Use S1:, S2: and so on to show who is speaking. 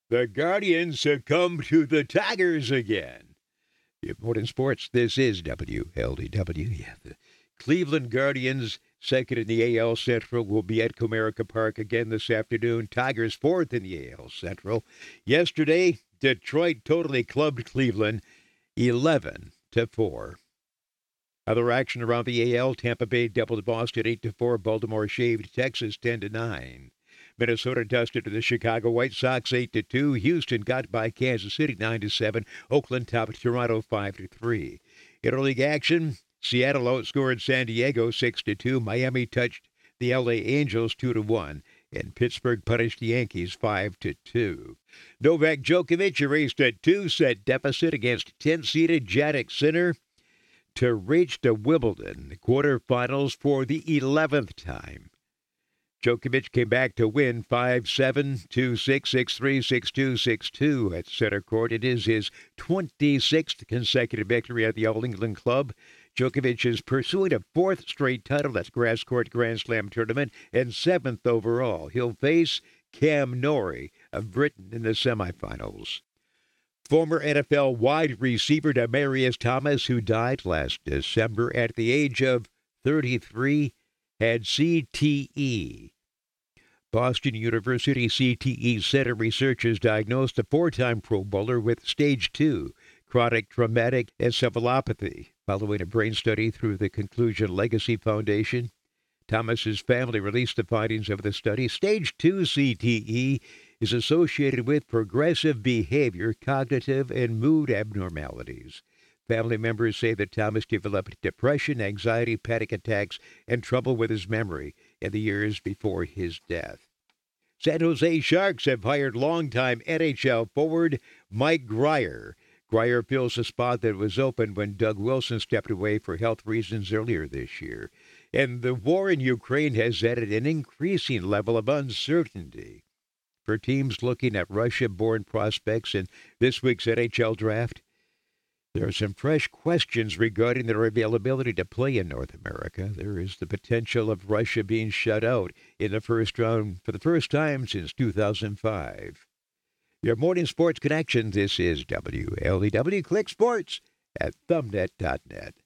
S1: The Guardians succumb to the Tigers again. Good morning, sports. This is WLDW. Yeah, the Cleveland Guardians, second in the AL Central, will be at Comerica Park again this afternoon. Tigers, fourth in the AL Central. Yesterday, Detroit totally clubbed Cleveland 11-4. Other action around the AL: Tampa Bay doubled Boston 8-4. Baltimore shaved Texas 10-9. Minnesota dusted to the Chicago White Sox 8-2. Houston got by Kansas City 9-7. Oakland topped Toronto 5-3. Interleague action: Seattle outscored San Diego 6-2. Miami touched the LA Angels 2-1. And Pittsburgh punished the Yankees 5-2. Novak Djokovic erased a 2-set deficit against 10-seeded Jannik Sinner to reach the Wimbledon quarterfinals for the 11th time. Djokovic came back to win 5-7, 2-6, 6-3, 6-2, 6-2 at center court. It is his 26th consecutive victory at the All England Club. Djokovic is pursuing a fourth straight title. That's Grass Court Grand Slam tournament, and seventh overall. He'll face Cam Norrie of Britain in the semifinals. Former NFL wide receiver Demaryius Thomas, who died last December at the age of 33, had CTE. Boston University CTE Center researchers diagnosed a four-time Pro Bowler with stage 2 chronic traumatic encephalopathy following a brain study through the Conclusion Legacy Foundation. Thomas's family released the findings of the study. Stage 2 CTE is associated with progressive behavior, cognitive, and mood abnormalities. Family members say that Thomas developed depression, anxiety, panic attacks, and trouble with his memory in the years before his death. San Jose Sharks have hired longtime NHL forward Mike Grier. Grier fills a spot that was open when Doug Wilson stepped away for health reasons earlier this year. And the war in Ukraine has added an increasing level of uncertainty for teams looking at Russia-born prospects in this week's NHL draft. There are some fresh questions regarding their availability to play in North America. There is the potential of Russia being shut out in the first round for the first time since 2005. Your morning sports connection. This is WLEW. Click Sports at thumbnet.net.